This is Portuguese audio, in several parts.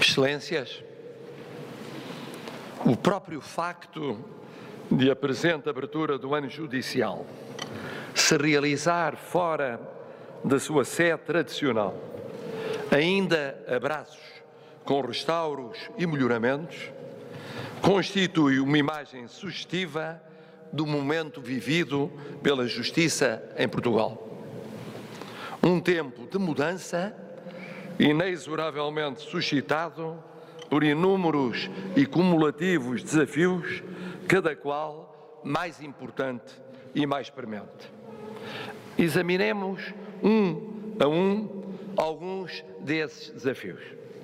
Excelências, o próprio facto de a presente abertura do ano judicial se realizar fora da sua sede tradicional, ainda a braços com restauros e melhoramentos, constitui uma imagem sugestiva do momento vivido pela Justiça em Portugal. Um tempo de mudança, inexoravelmente suscitado por inúmeros e cumulativos desafios, cada qual mais importante e mais premente. Examinemos um a um alguns desses desafios.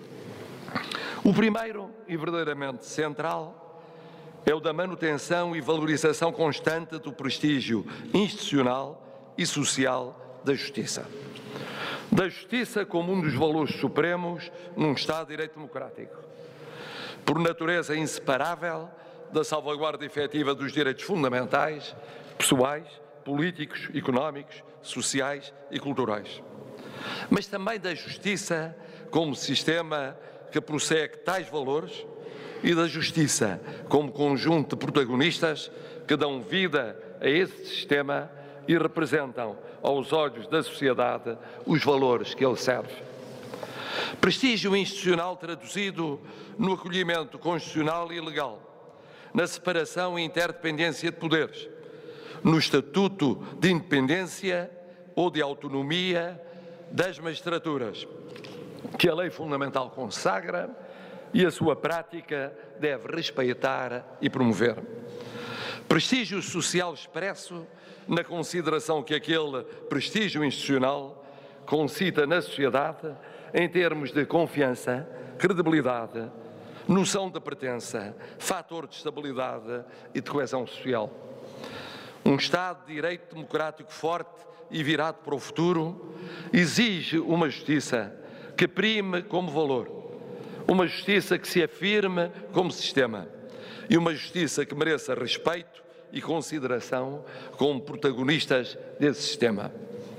O primeiro e verdadeiramente central é o da manutenção e valorização constante do prestígio institucional e social da Justiça. Da Justiça como um dos valores supremos num Estado de Direito Democrático, por natureza inseparável da salvaguarda efetiva dos direitos fundamentais, pessoais, políticos, económicos, sociais e culturais. Mas também da Justiça como sistema que prossegue tais valores e da Justiça como conjunto de protagonistas que dão vida a esse sistema e representam, aos olhos da sociedade, os valores que ele serve. Prestígio institucional traduzido no acolhimento constitucional e legal, na separação e interdependência de poderes, no estatuto de independência ou de autonomia das magistraturas, que a lei fundamental consagra e a sua prática deve respeitar e promover. Prestígio social expresso na consideração que aquele prestígio institucional concita na sociedade em termos de confiança, credibilidade, noção de pertença, fator de estabilidade e de coesão social. Um Estado de Direito democrático forte e virado para o futuro exige uma justiça que prime como valor, uma justiça que se afirme como sistema e uma justiça que mereça respeito e consideração como protagonistas desse sistema.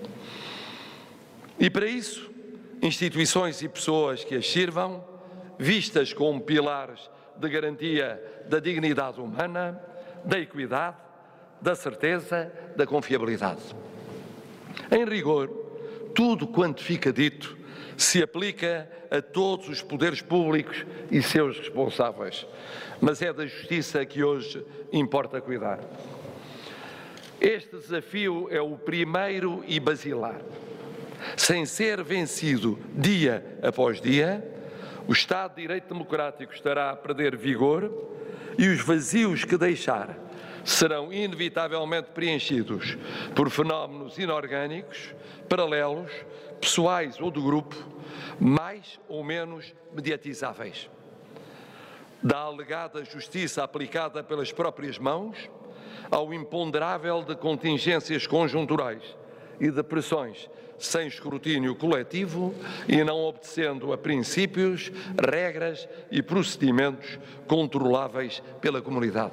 E para isso, instituições e pessoas que as sirvam, vistas como pilares de garantia da dignidade humana, da equidade, da certeza, da confiabilidade. Em rigor, tudo quanto fica dito se aplica a todos os poderes públicos e seus responsáveis, mas é da justiça que hoje importa cuidar. Este desafio é o primeiro e basilar. Sem ser vencido dia após dia, o Estado de Direito Democrático estará a perder vigor e os vazios que deixar serão inevitavelmente preenchidos por fenómenos inorgânicos, paralelos, pessoais ou do grupo, mais ou menos mediatizáveis. Da alegada justiça aplicada pelas próprias mãos ao imponderável de contingências conjunturais e de pressões sem escrutínio coletivo e não obedecendo a princípios, regras e procedimentos controláveis pela comunidade.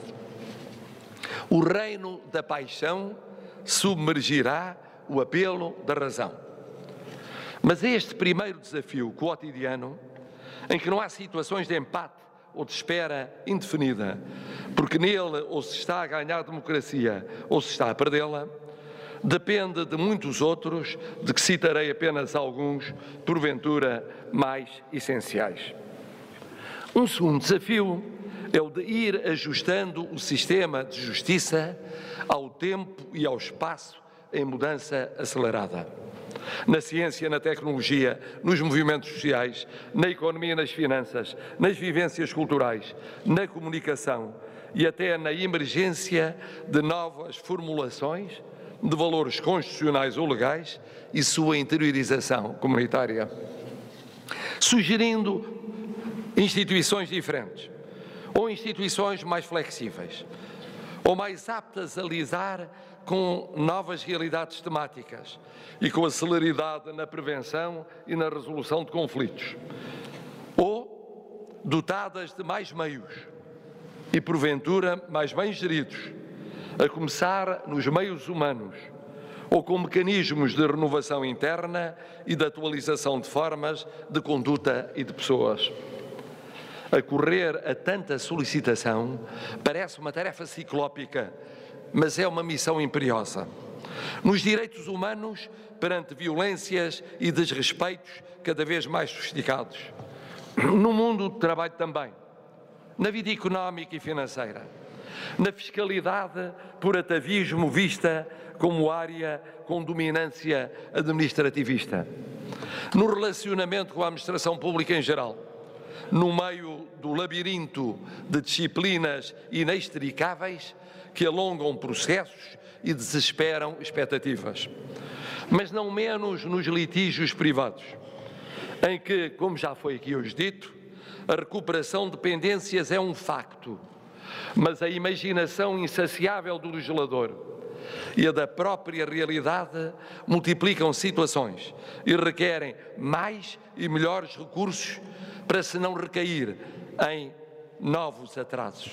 O reino da paixão submergirá o apelo da razão. Mas é este primeiro desafio cotidiano, em que não há situações de empate ou de espera indefinida, porque nele ou se está a ganhar a democracia ou se está a perdê-la, depende de muitos outros, de que citarei apenas alguns, porventura mais essenciais. Um segundo desafio é o de ir ajustando o sistema de justiça ao tempo e ao espaço em mudança acelerada. Na ciência, na tecnologia, nos movimentos sociais, na economia e nas finanças, nas vivências culturais, na comunicação e até na emergência de novas formulações de valores constitucionais ou legais e sua interiorização comunitária, sugerindo instituições diferentes, ou instituições mais flexíveis, ou mais aptas a lidar com novas realidades temáticas e com a celeridade na prevenção e na resolução de conflitos, ou dotadas de mais meios e, porventura, mais bem geridos, a começar nos meios humanos, ou com mecanismos de renovação interna e de atualização de formas de conduta e de pessoas. A correr a tanta solicitação parece uma tarefa ciclópica, mas é uma missão imperiosa. Nos direitos humanos, perante violências e desrespeitos cada vez mais sofisticados. No mundo do trabalho também. Na vida económica e financeira. Na fiscalidade por atavismo vista como área com dominância administrativista. No relacionamento com a administração pública em geral. No meio do labirinto de disciplinas inextricáveis que alongam processos e desesperam expectativas. Mas não menos nos litígios privados, em que, como já foi aqui hoje dito, a recuperação de pendências é um facto, mas a imaginação insaciável do legislador e a da própria realidade multiplicam situações e requerem mais e melhores recursos para se não recair em novos atrasos.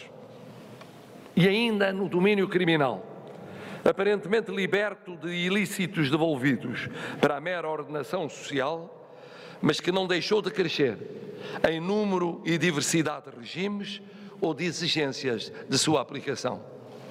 E ainda no domínio criminal, aparentemente liberto de ilícitos devolvidos para a mera ordenação social, mas que não deixou de crescer em número e diversidade de regimes ou de exigências de sua aplicação.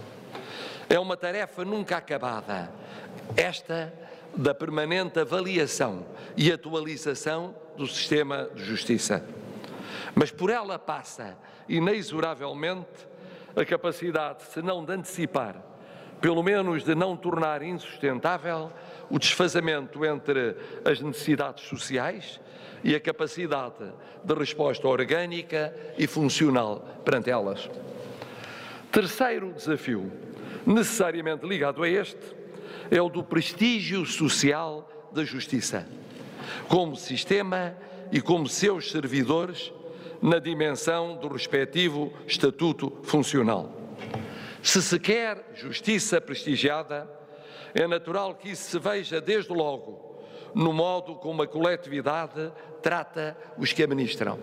É uma tarefa nunca acabada, esta da permanente avaliação e atualização do sistema de justiça. Mas por ela passa, inexoravelmente, a capacidade, se não de antecipar, pelo menos de não tornar insustentável o desfazamento entre as necessidades sociais e a capacidade de resposta orgânica e funcional perante elas. Terceiro desafio, necessariamente ligado a este, é o do prestígio social da justiça, como sistema e como seus servidores na dimensão do respectivo estatuto funcional. Se se quer justiça prestigiada, é natural que isso se veja desde logo no modo como a coletividade trata os que administram.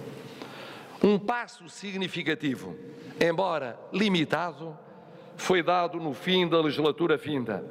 Um passo significativo, embora limitado, foi dado no fim da legislatura finda.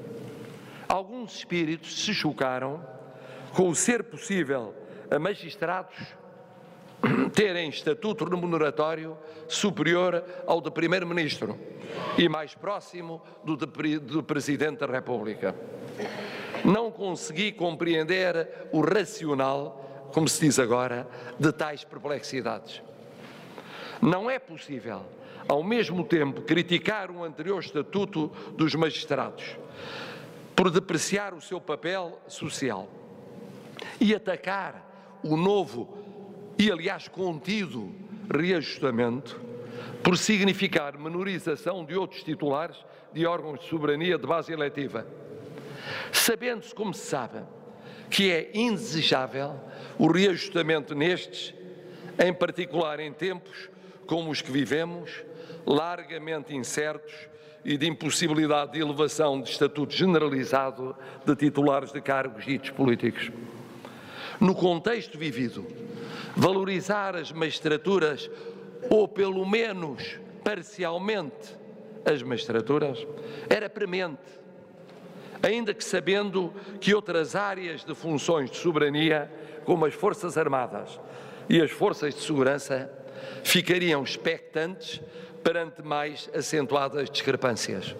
Alguns espíritos se chocaram com o ser possível a magistrados terem estatuto remuneratório superior ao de Primeiro-Ministro e mais próximo do Presidente da República. Não consegui compreender o racional, como se diz agora, de tais perplexidades. Não é possível, ao mesmo tempo, criticar o anterior estatuto dos magistrados por depreciar o seu papel social e atacar o novo e, aliás, contido reajustamento por significar menorização de outros titulares de órgãos de soberania de base eletiva. Sabendo-se, como se sabe, que é indesejável o reajustamento nestes, em particular em tempos como os que vivemos, largamente incertos e de impossibilidade de elevação de estatuto generalizado de titulares de cargos ditos políticos. No contexto vivido, valorizar as magistraturas, ou pelo menos parcialmente as magistraturas, era premente, ainda que sabendo que outras áreas de funções de soberania, como as Forças Armadas e as Forças de Segurança, ficariam expectantes perante mais acentuadas discrepâncias.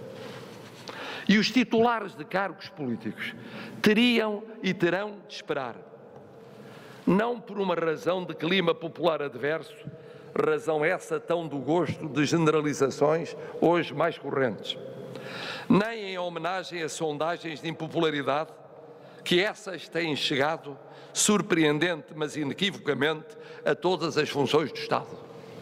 E os titulares de cargos políticos teriam e terão de esperar, não por uma razão de clima popular adverso, razão essa tão do gosto de generalizações hoje mais correntes, nem em homenagem a sondagens de impopularidade, que essas têm chegado, surpreendente mas inequivocamente, a todas as funções do Estado.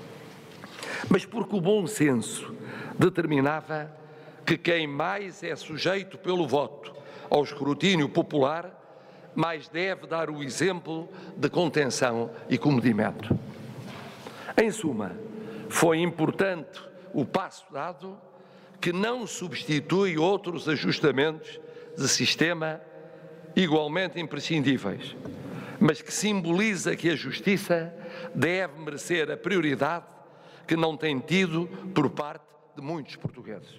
Mas porque o bom senso determinava que quem mais é sujeito pelo voto ao escrutínio popular, mais deve dar o exemplo de contenção e comedimento. Em suma, foi importante o passo dado, que não substitui outros ajustamentos de sistema igualmente imprescindíveis, mas que simboliza que a justiça deve merecer a prioridade que não tem tido por parte de muitos portugueses.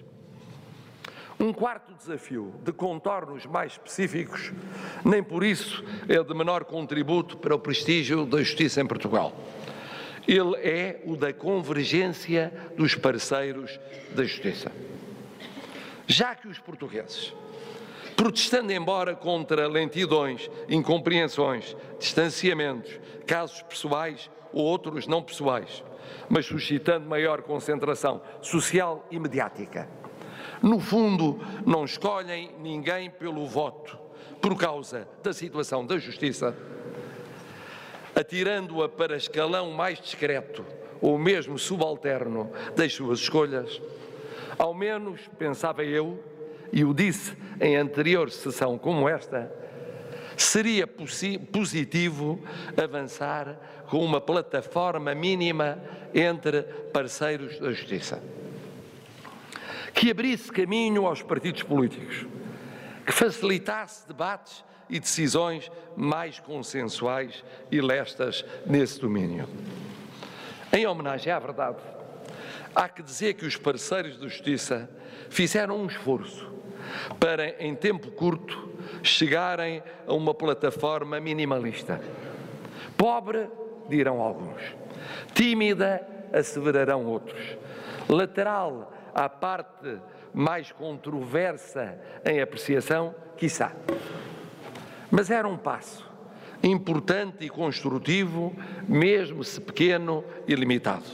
Um quarto desafio, de contornos mais específicos, nem por isso é de menor contributo para o prestígio da justiça em Portugal. Ele é o da convergência dos parceiros da justiça. Já que os portugueses, protestando embora contra lentidões, incompreensões, distanciamentos, casos pessoais ou outros não pessoais, mas suscitando maior concentração social e mediática, no fundo não escolhem ninguém pelo voto, por causa da situação da justiça, atirando-a para escalão mais discreto ou mesmo subalterno das suas escolhas, ao menos, pensava eu, e o disse em anterior sessão como esta, seria positivo avançar com uma plataforma mínima entre parceiros da justiça, que abrisse caminho aos partidos políticos, que facilitasse debates e decisões mais consensuais e lestas nesse domínio. Em homenagem à verdade, há que dizer que os parceiros da justiça fizeram um esforço para, em tempo curto, chegarem a uma plataforma minimalista. Pobre, dirão alguns. Tímida, asseverarão outros. Lateral à parte mais controversa em apreciação, quiçá. Mas era um passo importante e construtivo, mesmo se pequeno e limitado.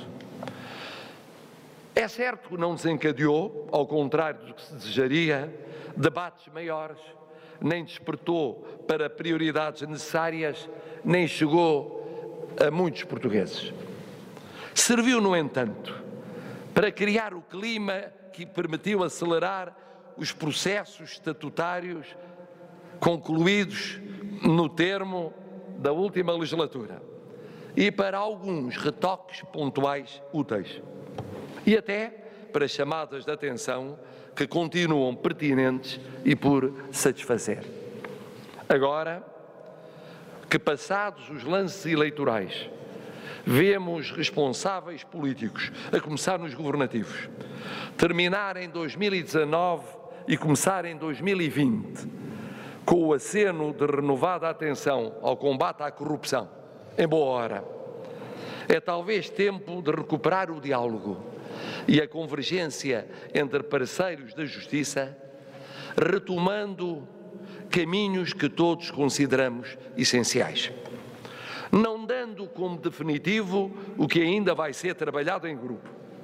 É certo que não desencadeou, ao contrário do que se desejaria, debates maiores, nem despertou para prioridades necessárias, nem chegou a muitos portugueses. Serviu, no entanto, para criar o clima que permitiu acelerar os processos estatutários concluídos no termo da última legislatura e para alguns retoques pontuais úteis. E até para chamadas de atenção que continuam pertinentes e por satisfazer. Agora que, passados os lances eleitorais, vemos responsáveis políticos, a começar nos governativos, terminar em 2019 e começar em 2020, com o aceno de renovada atenção ao combate à corrupção, em boa hora. É talvez tempo de recuperar o diálogo e a convergência entre parceiros da justiça, retomando caminhos que todos consideramos essenciais, não dando como definitivo o que ainda vai ser trabalhado em grupo,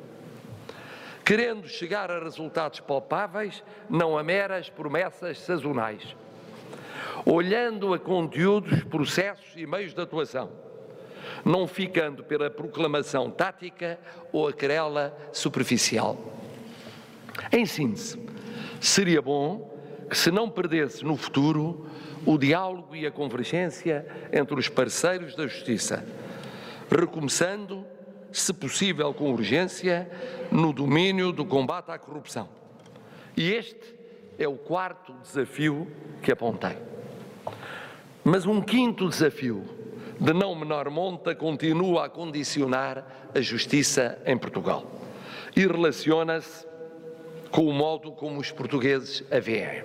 querendo chegar a resultados palpáveis, não a meras promessas sazonais, olhando a conteúdos, processos e meios de atuação, não ficando pela proclamação tática ou a querela superficial. Em síntese, seria bom que se não perdesse no futuro o diálogo e a convergência entre os parceiros da justiça, recomeçando, se possível com urgência, no domínio do combate à corrupção. E este é o quarto desafio que apontei. Mas um quinto desafio, de não menor monta, continua a condicionar a justiça em Portugal e relaciona-se com o modo como os portugueses a veem.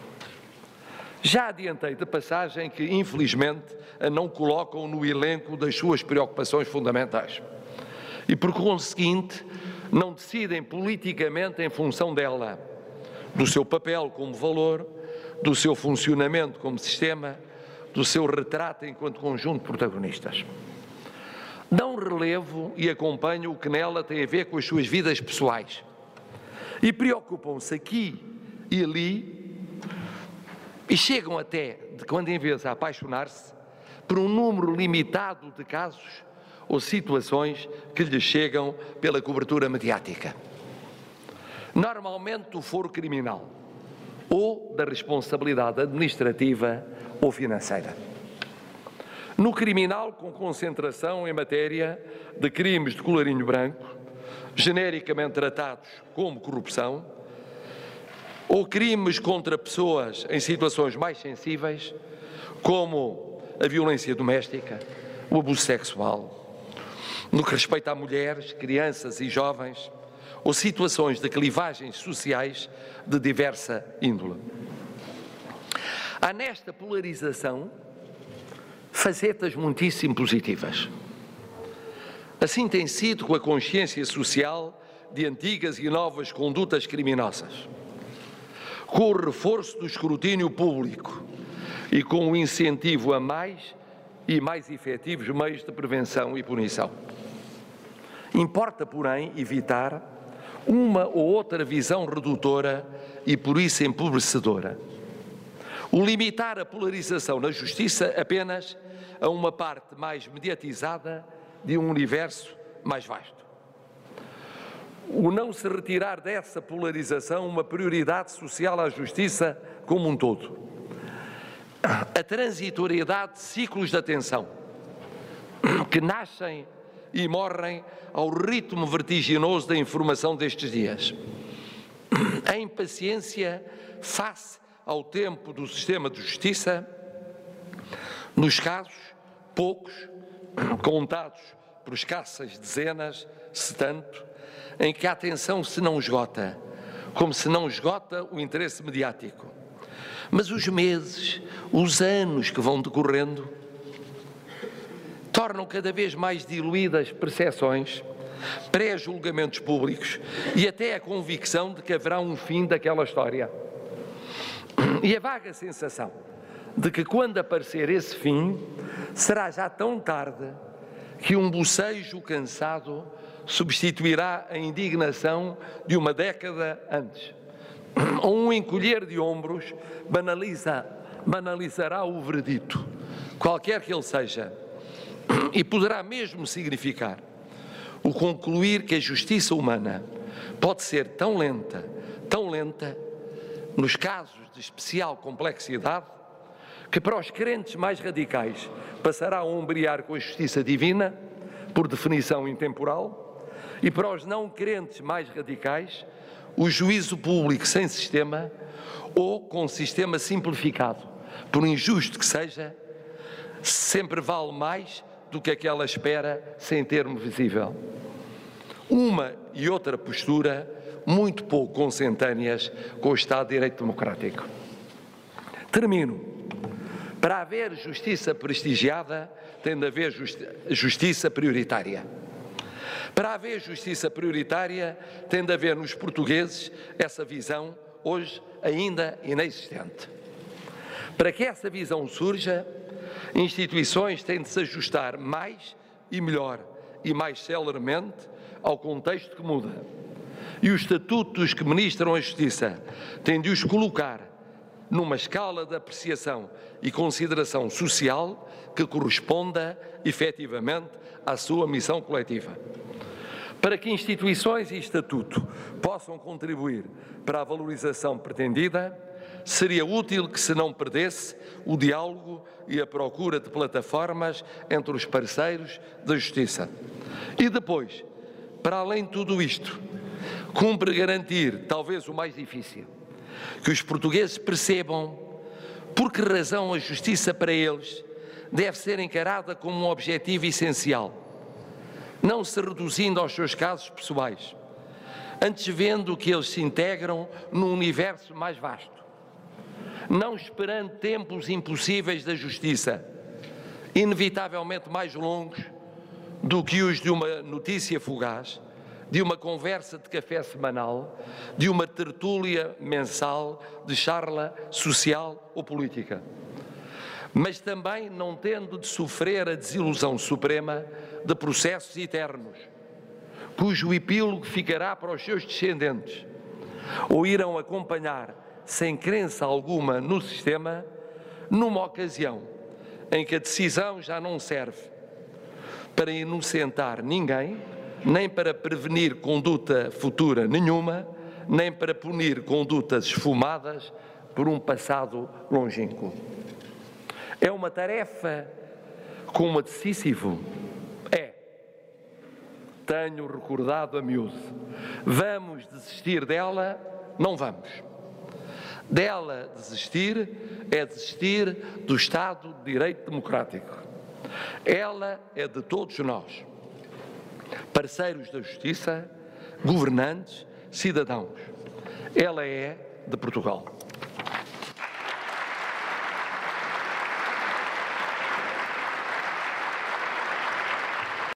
Já adiantei de passagem que, infelizmente, a não colocam no elenco das suas preocupações fundamentais e, por conseguinte, não decidem politicamente em função dela, do seu papel como valor, do seu funcionamento como sistema, do seu retrato enquanto conjunto de protagonistas. Dão relevo e acompanham o que nela tem a ver com as suas vidas pessoais e preocupam-se aqui e ali e chegam até, de quando em vez, a apaixonar-se por um número limitado de casos ou situações que lhes chegam pela cobertura mediática. Normalmente do foro criminal ou da responsabilidade administrativa ou financeira. No criminal, com concentração em matéria de crimes de colarinho branco, genericamente tratados como corrupção, ou crimes contra pessoas em situações mais sensíveis, como a violência doméstica, o abuso sexual, no que respeita a mulheres, crianças e jovens, ou situações de clivagens sociais de diversa índole. Há nesta polarização facetas muitíssimo positivas. Assim tem sido com a consciência social de antigas e novas condutas criminosas, com o reforço do escrutínio público e com o incentivo a mais e mais efetivos meios de prevenção e punição. Importa, porém, evitar uma ou outra visão redutora e, por isso, empobrecedora. O limitar a polarização na justiça apenas a uma parte mais mediatizada de um universo mais vasto. O não se retirar dessa polarização uma prioridade social à justiça como um todo. A transitoriedade de ciclos de atenção que nascem e morrem ao ritmo vertiginoso da informação destes dias. A impaciência face ao tempo do sistema de justiça, nos casos, poucos, contados por escassas dezenas, se tanto, em que a atenção se não esgota, como se não esgota o interesse mediático. Mas os meses, os anos que vão decorrendo, tornam cada vez mais diluídas percepções, pré-julgamentos públicos e até a convicção de que haverá um fim daquela história. E a vaga sensação de que quando aparecer esse fim, será já tão tarde que um bocejo cansado substituirá a indignação de uma década antes. Ou um encolher de ombros banalizará o veredito, qualquer que ele seja, e poderá mesmo significar o concluir que a justiça humana pode ser tão lenta, nos casos de especial complexidade, que para os crentes mais radicais passará a ombrear com a justiça divina, por definição intemporal, e para os não crentes mais radicais, o juízo público sem sistema ou com sistema simplificado, por injusto que seja, sempre vale mais do que aquela espera sem termo visível. Uma e outra postura muito pouco consentâneas com o Estado de Direito Democrático. Termino. Para haver justiça prestigiada, tem de haver justiça prioritária. Para haver justiça prioritária, tem de haver nos portugueses essa visão, hoje ainda inexistente. Para que essa visão surja, instituições têm de se ajustar mais e melhor e mais celermente ao contexto que muda. E os estatutos que ministram a justiça têm de os colocar numa escala de apreciação e consideração social que corresponda efetivamente à sua missão coletiva. Para que instituições e estatuto possam contribuir para a valorização pretendida, seria útil que se não perdesse o diálogo e a procura de plataformas entre os parceiros da justiça. E depois, para além de tudo isto, cumpre garantir, talvez o mais difícil, que os portugueses percebam por que razão a justiça para eles deve ser encarada como um objetivo essencial, não se reduzindo aos seus casos pessoais, antes vendo que eles se integram num universo mais vasto, não esperando tempos impossíveis da justiça, inevitavelmente mais longos do que os de uma notícia fugaz, de uma conversa de café semanal, de uma tertúlia mensal de charla social ou política. Mas também não tendo de sofrer a desilusão suprema de processos eternos, cujo epílogo ficará para os seus descendentes, ou irão acompanhar, sem crença alguma no sistema, numa ocasião em que a decisão já não serve para inocentar ninguém, nem para prevenir conduta futura nenhuma, nem para punir condutas esfumadas por um passado longínquo. É uma tarefa como decisivo? É. Tenho recordado a miúdo. Vamos desistir dela? Não vamos. Dela desistir é desistir do Estado de Direito Democrático. Ela é de todos nós, parceiros da justiça, governantes, cidadãos. Ela é de Portugal.